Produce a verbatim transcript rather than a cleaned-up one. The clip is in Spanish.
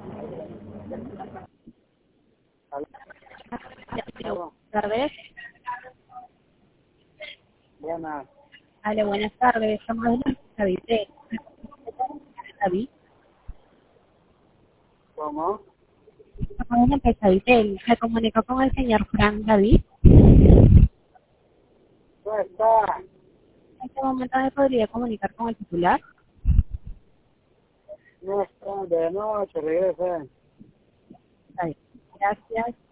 Buenas Aló, tardes. buenas. Hola, buenas tardes. Estamos en la David. David. ¿Cómo? Estamos en la empresa Vitel. Se comunicó con el señor Frank David. ¿Cómo está? En este momento me podría comunicar con el titular. No está de noche, regresa. Está bien. Gracias.